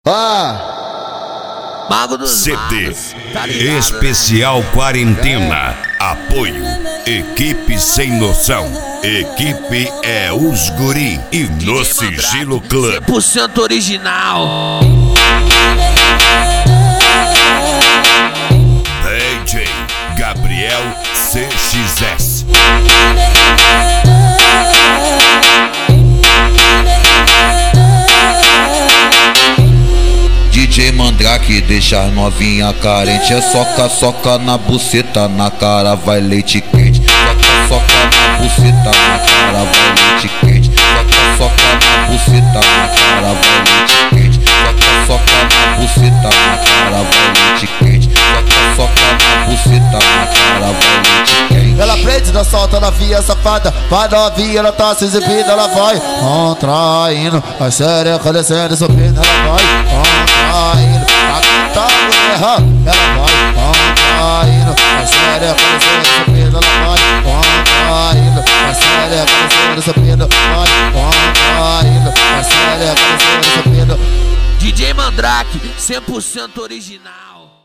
Mago dos CD magos, tá ligado, Especial Quarentena. Apoio Equipe Sem Noção. Equipe é os guri e no Sigilo Club 100% original. DJ Gabriel CXS. DJ Mandrake deixa as novinha carente. É soca na buceta, na cara vai leite quente. Soca na buceta, na cara vai leite quente. Soca na buceta, na cara vai leite quente. Soca na buceta, na cara vai leite quente. Soca na buceta, na cara vai leite quente. Ela prende, dá solta na via safada. Vai novinha, ela tá se exibindo, ela vai contraindo. A xereca descendo, subindo, ela vai contraindo. Aqui tá guerra, ela vai contraindo. A xereca descendo, subindo, ela vai contraindo. A xereca descendo, subindo, vai contraindo. A xereca descendo, subindo. DJ Mandrake, 100% original.